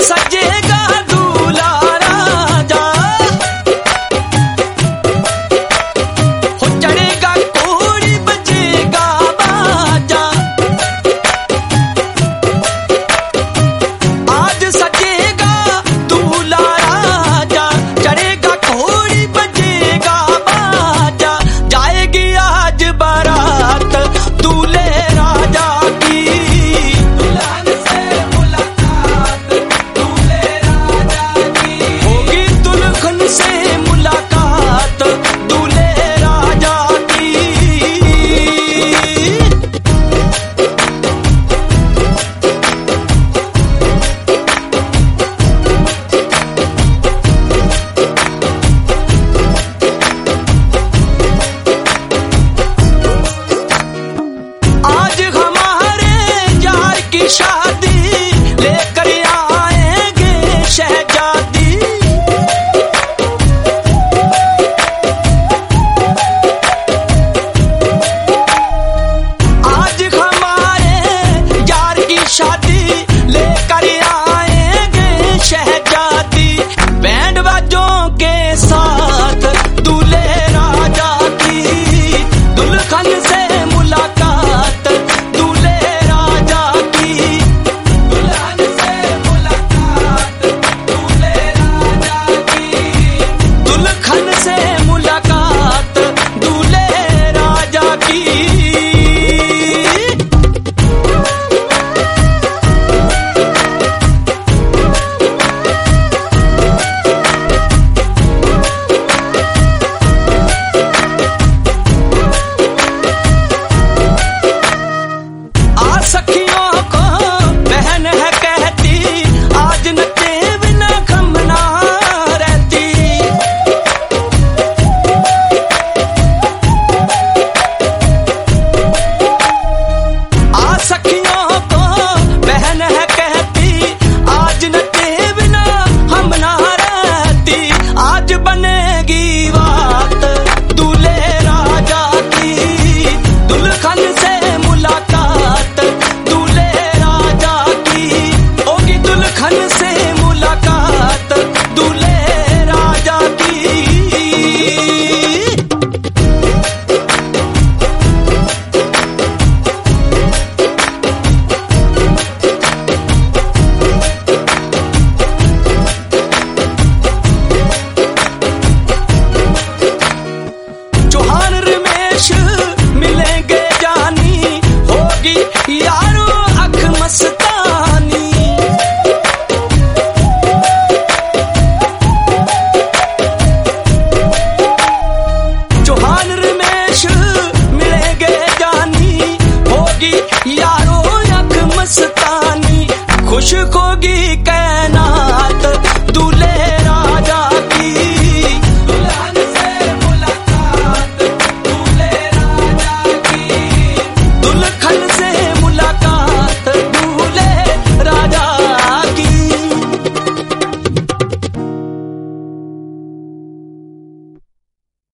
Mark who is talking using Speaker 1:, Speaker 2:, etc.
Speaker 1: सजेगा दूल्हा राजा, हो चढ़ेगा घोड़ी बजेगा बाजा। आज सजेगा दूल्हा राजा, चढ़ेगा घोड़ी बजेगा बाजा। जाएगी आज बारात दूल्हे राजा की, दुल्हन से मुलाकात दूल्हे राजा की, होगी दुल्हन से मुलाकात दूल्हे राजा की। आज हमारे यार की शादी लेकर आएंगे शहजादी। आज हमारे यार की शादी लेकर आएंगे शहजादी। बैंड बाजों के साथ दूल्हे राजा की, दुल्हन से मुलाकात दूल्हे राजा की, दुल्हन से मुलाकात दूल्हे राजा की, दुल्हन से मुलाकात दूल्हे राजा की। आ सखियों को बहन है कहती, आज न ते बिना गम ना रहती। आ सखियों को बहन है कहती, आज न ते बिना हम ना रहती। आज बनेगी बात दूल्हे राजा की, दुल्हन से मुलाकात दूल्हे राजा की, होगी दुल्हन